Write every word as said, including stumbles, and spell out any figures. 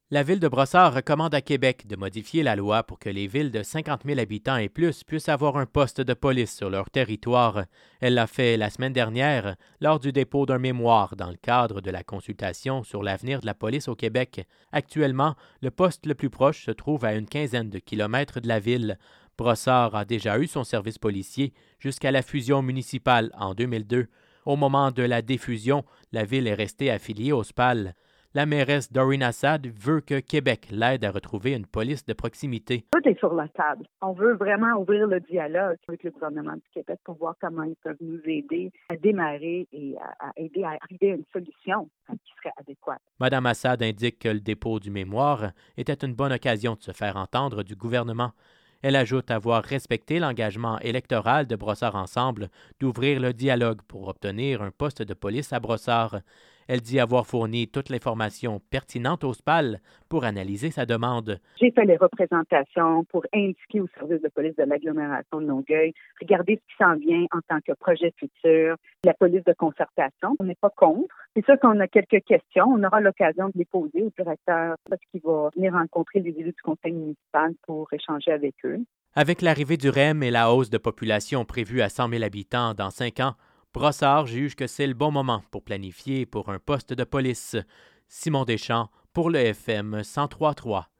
La ville de Brossard recommande à Québec de modifier la loi pour que les villes de cinquante mille habitants et plus puissent avoir un poste de police sur leur territoire. Elle l'a fait la semaine dernière lors du dépôt d'un mémoire dans le cadre de la consultation sur l'avenir de la police au Québec. Actuellement, le poste le plus proche se trouve à une quinzaine de kilomètres de la ville. Brossard a déjà eu son service policier jusqu'à la fusion municipale en deux mille deux. Au moment de la défusion, la ville est restée affiliée au S P A L. La mairesse Doreen Assad veut que Québec l'aide à retrouver une police de proximité. Tout est sur la table. On veut vraiment ouvrir le dialogue avec le gouvernement du Québec pour voir comment ils peuvent nous aider à démarrer et à, à aider à arriver à une solution qui serait adéquate. Mme Assad indique que le dépôt du mémoire était une bonne occasion de se faire entendre du gouvernement. Elle ajoute avoir respecté l'engagement électoral de Brossard Ensemble d'ouvrir le dialogue pour obtenir un poste de police à Brossard. Elle dit avoir fourni toute l'information pertinente au S P A L pour analyser sa demande. J'ai fait les représentations pour indiquer au service de police de l'agglomération de Longueuil, regardez ce qui s'en vient en tant que projet futur, la police de concertation. On n'est pas contre. C'est sûr qu'on a quelques questions. On aura l'occasion de les poser au directeur qui va venir rencontrer les élus du conseil municipal pour échanger avec eux. Avec l'arrivée du R E M et la hausse de population prévue à cent mille habitants dans cinq ans, Brossard juge que c'est le bon moment pour planifier pour un poste de police. Simon Deschamps pour le F M cent trois point trois.